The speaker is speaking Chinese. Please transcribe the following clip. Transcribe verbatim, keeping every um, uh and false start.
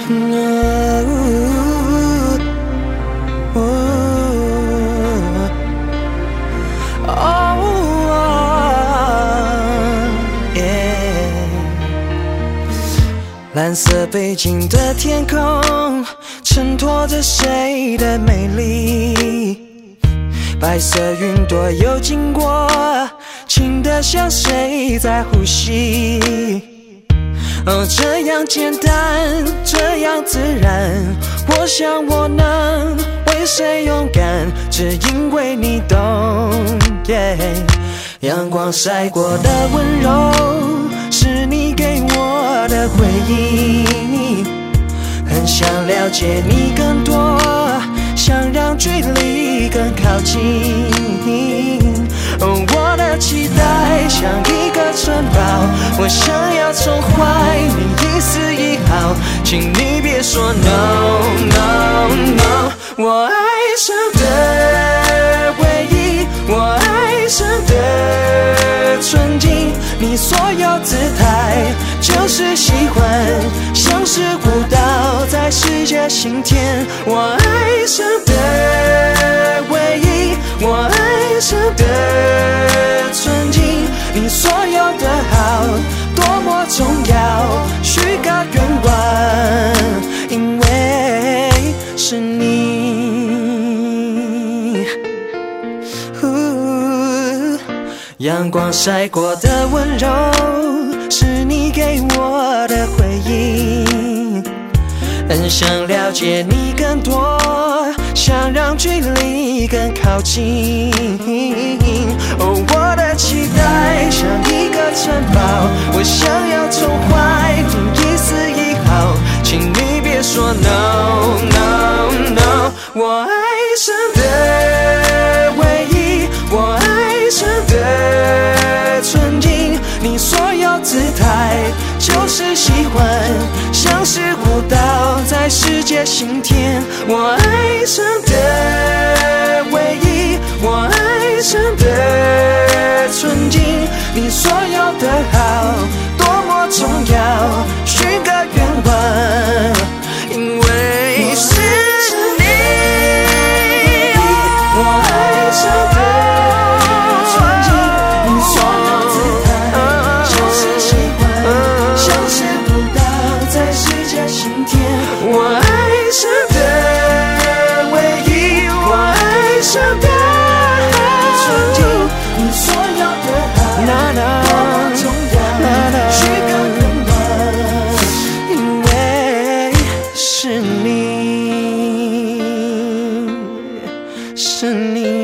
蓝色背景的天空，衬托着谁的美丽？白色云朵又经过，轻得像谁在呼吸？哦，这样简单，这样自然，我想我能为谁勇敢，只因为你懂。yeah 阳光晒过的温柔，是你给我的回忆，很想了解你更多，想让距离更靠近。哦，我的期待像一个城堡，我想要宠坏你一丝一毫，请你别说 no no no。 我爱上的回忆，我爱上的纯净，你所有姿态就是喜欢，像是舞蹈在世界心田。我爱上的回忆，我爱上的纯净，你所有的好多么重要，许个愿望，因为是你。阳光晒过的温柔，是你给我的回忆，很想了解你更多，想让距离更靠近。哦，我的期待像一个城堡，我想要宠坏你一丝一毫，请你别说 no no no。 我爱上的回忆，我爱上的纯净，你所有姿态就是喜欢，像是舞蹈在世界心田。我爱上的回忆，我爱上的纯净，你所有的好多么重要，许个愿望，因为是你。我爱上的纯净，你所有姿态就是喜欢，像是舞蹈在世界心田。我爱上的回忆，我爱上的纯净，你所有的好多么重要，许个愿望，因为是你，是你。